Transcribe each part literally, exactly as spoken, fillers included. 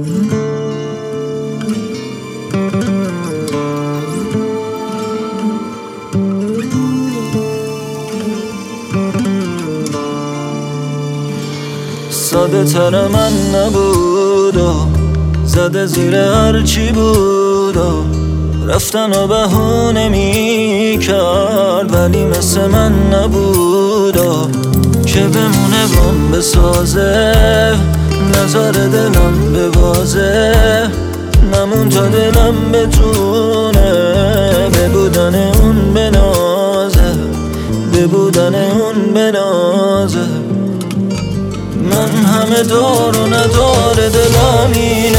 ساده تر من نبود و زده زیر هرچی بود و رفتن و بهونه می کرد، ولی مثل من نبود و که بمونه بام بسازه، نظر دلم ببازه، نمون تا دلم بتونه به بودن اون بنازه، به بودن اون بنازه. من همه دار و ندار دلم این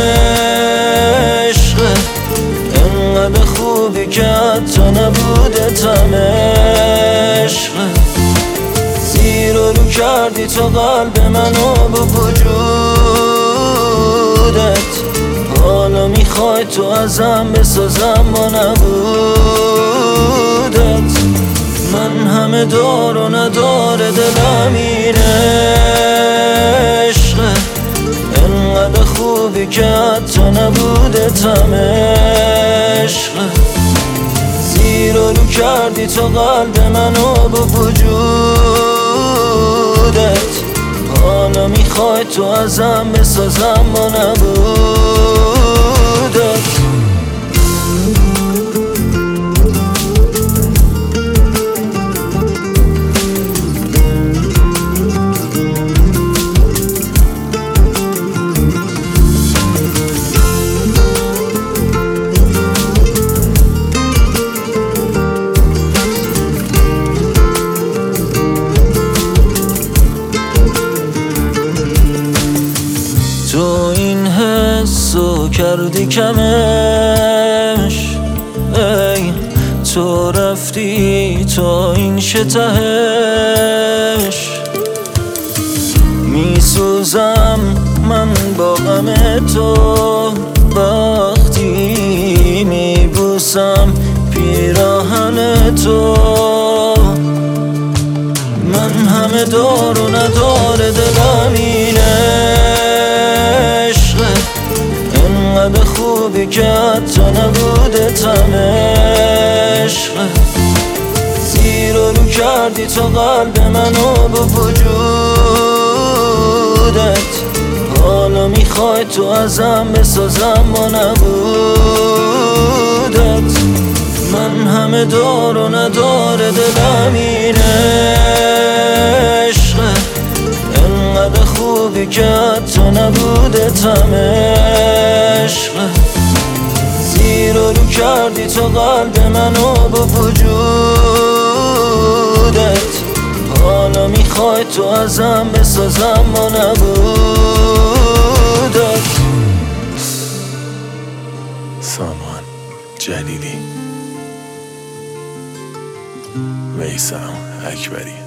عشقه، انقدر خوبی که حتی نبوده تم عشقه. زیر و رو کردی تو قلب منو با وجودت، حالا میخوای تو ازم بسازم با نبودت. من همه دار و ندار دلم این عشقه، انقدر خوبی که حتی نبوده تم عشقه. زیر و رو کردی تو قلب منو با وجودت، حالا میخوای تو ازم بسازم با نبودت. تو این حسو کردی کمش، ای تو رفتی تا این شتهش. میسوزم من با غم تو وقتی میبوسم پیراهن تو. من همه دار و ندار دلم این عشقه، انقدر خوبی که حتی نبوده تم عشقه. زیر و رو کردی تو قلب منو با وجودت، حالا میخوای تو ازم بسازم با نبودت. من همه دار و ندار دلم این عشقه، انقدر خوبی که حتی نبوده تم عشقه. زیر و رو کردی تو قلب منو با وجودت، حالا میخوای تو ازم بسازم با نبودت. سامان جلیلی، میثم اکبری.